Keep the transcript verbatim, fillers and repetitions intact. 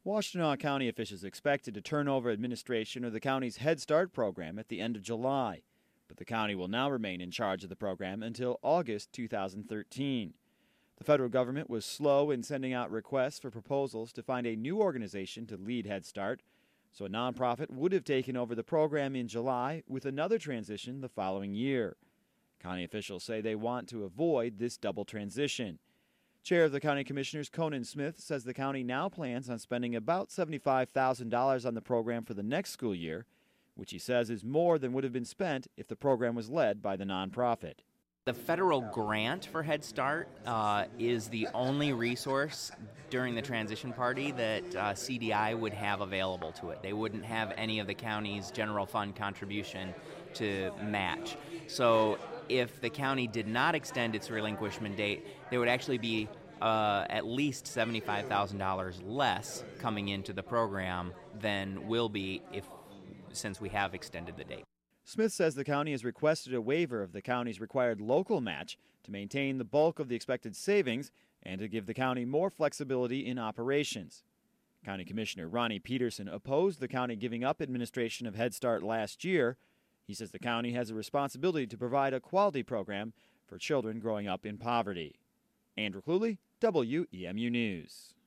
Washtenaw County officials expected to turn over administration of the county's Head Start program at the end of July, but the county will now remain in charge of the program until August two thousand thirteen. The federal government was slow in sending out requests for proposals to find a new organization to lead Head Start, so a nonprofit would have taken over the program in July with another transition the following year. County officials say they want to avoid this double transition. Chair of the County Commissioners, Conan Smith, says the county now plans on spending about seventy-five thousand dollars on the program for the next school year, which he says is more than would have been spent if the program was led by the nonprofit. The federal grant for Head Start uh, is the only resource during the transition party that uh, C D I would have available to it. They wouldn't have any of the county's general fund contribution to match. So if the county did not extend its relinquishment date, there would actually be uh, at least seventy-five thousand dollars less coming into the program than will be if since we have extended the date. Smith says the county has requested a waiver of the county's required local match to maintain the bulk of the expected savings and to give the county more flexibility in operations. County Commissioner Ronnie Peterson opposed the county giving up administration of Head Start last year. He says the county has a responsibility to provide a quality program for children growing up in poverty. Andrew Cluley, W E M U News.